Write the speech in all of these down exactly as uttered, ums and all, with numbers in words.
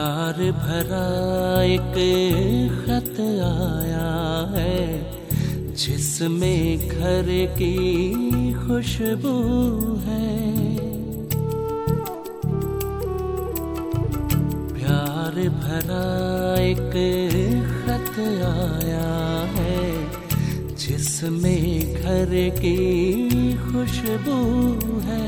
प्यार भरा एक खत आया है जिसमें घर की खुशबू है। प्यार भरा एक खत आया है जिसमें घर की खुशबू है।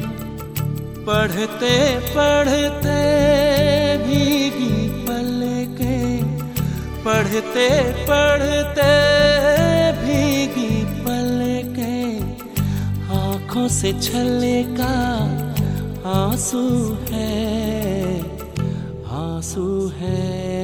पढ़ते पढ़ते भीगी पलकें, पढ़ते पढ़ते भीगी पलकें, आँखों से छलका आंसू है, आंसू है।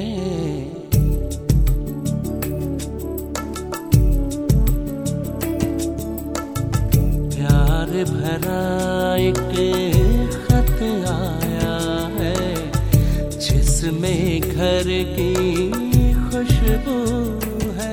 प्यार भरा एक खत आया है जिसमें घर की खुशबू है।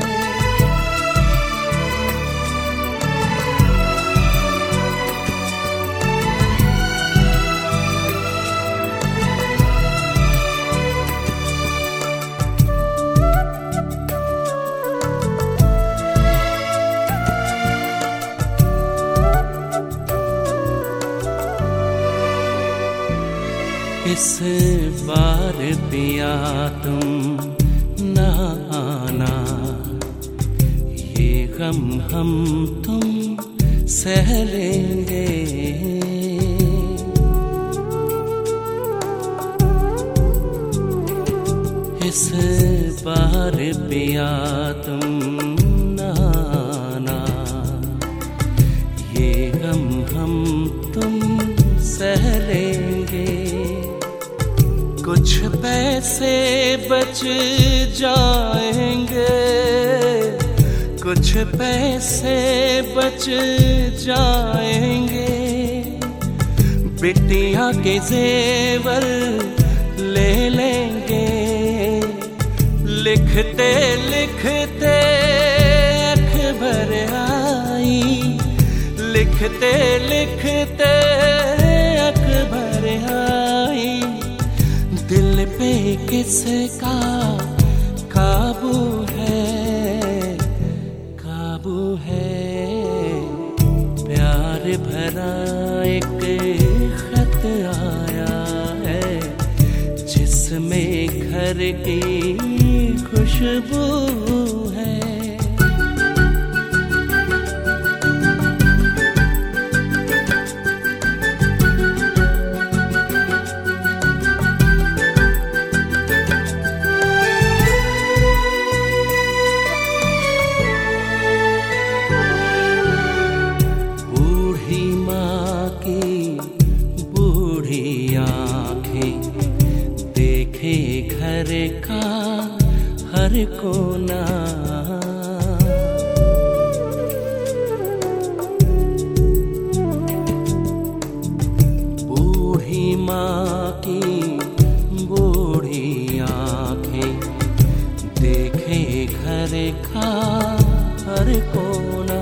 इस बार पिया तुम न आना, ये गम हम तुम सह लेंगे। इस बार पिया तुम न आना, ये गम हम तुम सह लेंगे। कुछ पैसे बच जाएंगे, कुछ पैसे बच जाएंगे, बिटिया के जेवर ले लेंगे। लिखते लिखते अख भर आई, लिखते लिखते अख भर आई, दिल पे किसका काबू है, काबू है। प्यार भरा एक खत आया है जिसमें घर की खुशबू है। घर का हर कोना, बूढ़ी माँ की बूढ़ी आँखें देखे घर का हर कोना।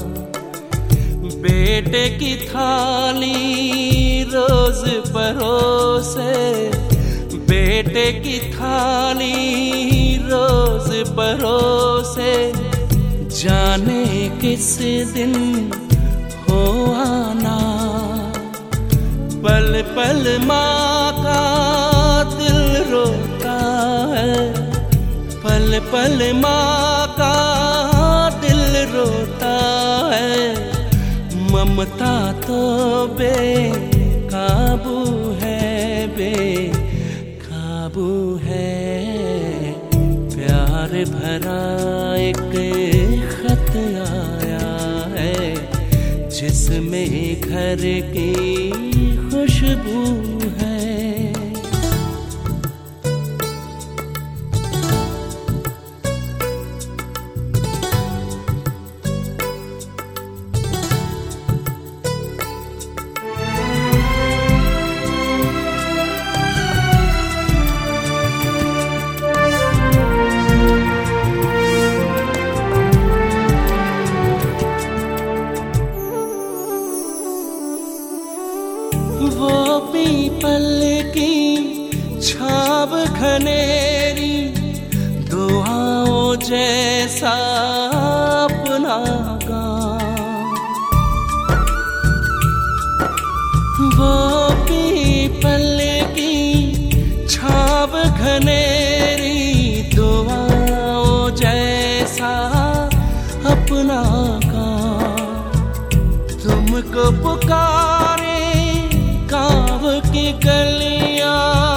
बेटे की थाली रोज परोसे, बेटे की थाली रोज परोसे, जाने किस दिन हो आना। पल पल माँ का दिल रोता है, पल पल माँ का दिल रोता है। ममता तो बेकाबू है, बे काबू है। प्यार भरा एक खत आया है जिसमें घर की खुशबू है। वो पीपल की घनेरी दुआओं जैसा अपना गाँव। वो पीपल की छाव घनेरी दुआओं जैसा अपना गाँव। तुमको पुकारे गाँव की गलियां,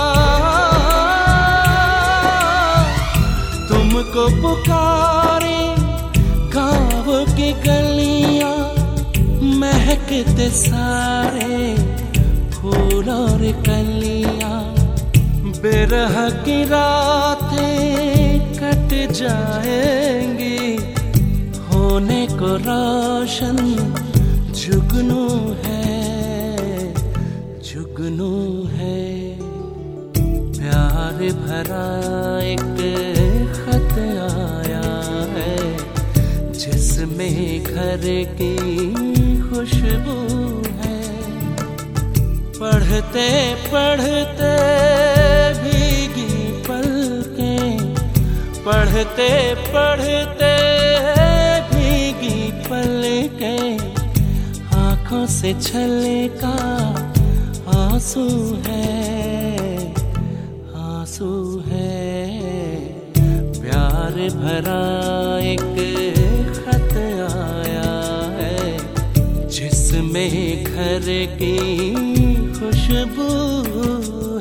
तुमको पुकारे गाँव की गलियां। महकते सारे फूल और कलियां। बिरह की रातें कट जाएंगी, होने को रोशन जुगनू है, जुगनू है। प्यार भरा एक खत आया है, जिसमें घर की खुशबू है। पढ़ते पढ़ते भीगी पलकें, पढ़ते पढ़ते भीगी पलकें। आँखों से छलका आंसू है, आंसू है। प्यार भरा एक खत आया है, जिसमें घर की खुशबू